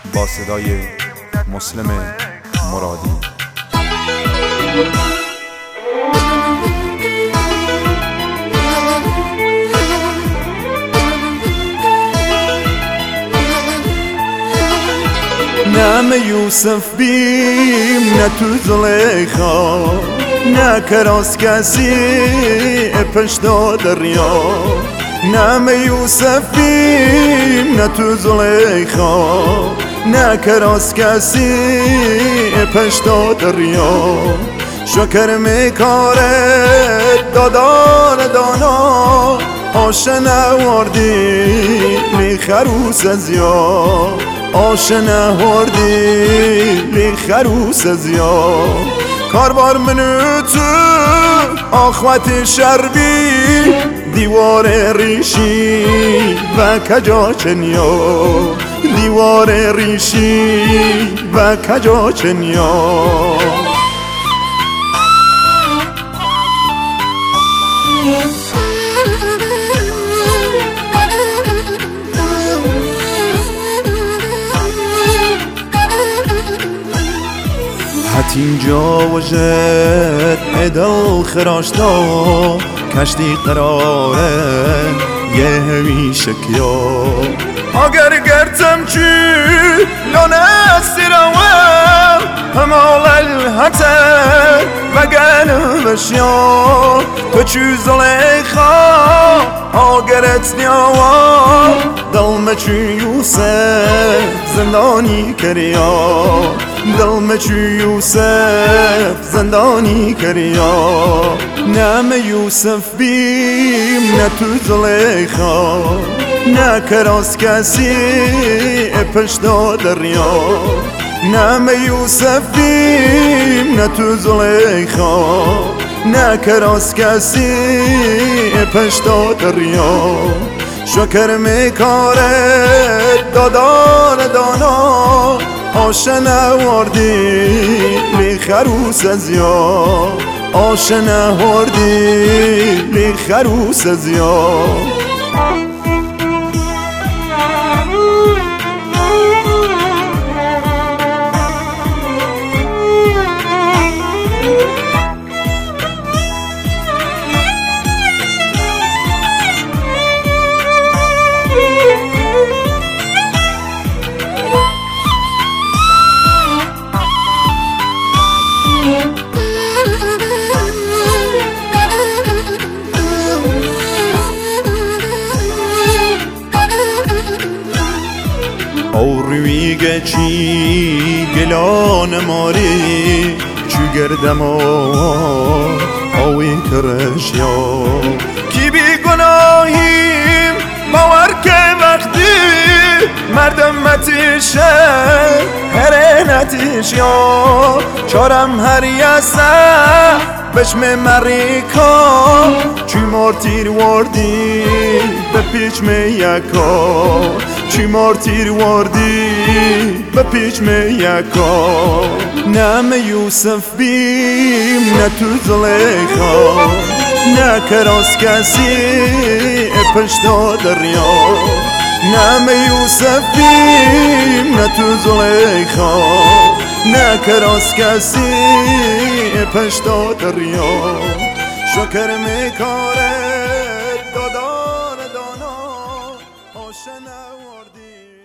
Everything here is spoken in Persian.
با صدای مسلم مرادی. نه یوسف بیم نه تو زلیخا، نه کراس کسی پشت دریا. نه یوسف بیم نه تو زلیخا، نه کراس کسی پشت دریا. شکر میکارد دادان دانا، آشن آوردی لی خروس از یا. آشن آوردی لی خروس از یا. کاربار منو تو آخوت شربی، دیوار ریشی و کجا چنیا. دیوار ریشی و کجا چنیا. حت اینجا وجد ادل خراشتا، کشتی قراره یه همیشه کیا. اگر گرتم چی لانه سیروه، همال الهتر و گل بشیا. تو چی زلیخا آگرت نیاوا، دلم چی یوسف زندانی کریا. دلم چی یوسف زندانی کریا. نه یوسف بیم نه تو زلیخا، نه کراس کسی پشت دریا. نه یوسف بیم نه تو زلیخا، نه کراس کسی پشت دریا. شکر میکارد دادان دانا، آشن آوردی لی خروس از یا. آشن آوردی لی خروس از یا. آرویگه چی گلان ماری، چی گردم آوی کرش یا. کی بی گناهیم باور که وقتی مردم متیشه هره نتیش یا. چارم هر یسه بشم مریکا، چی مارتیر وردی به پیچ میکا. چی مارتیر وردی به پیچ میکا. نه یوسف بیم نه تو زلیخا، نه کراس کسی پشت دریا. نه یوسف بیم نه تو زلیخا، نه کراس کسی پشت دریا. شکر میکاره دادان دانا، آشن آوردی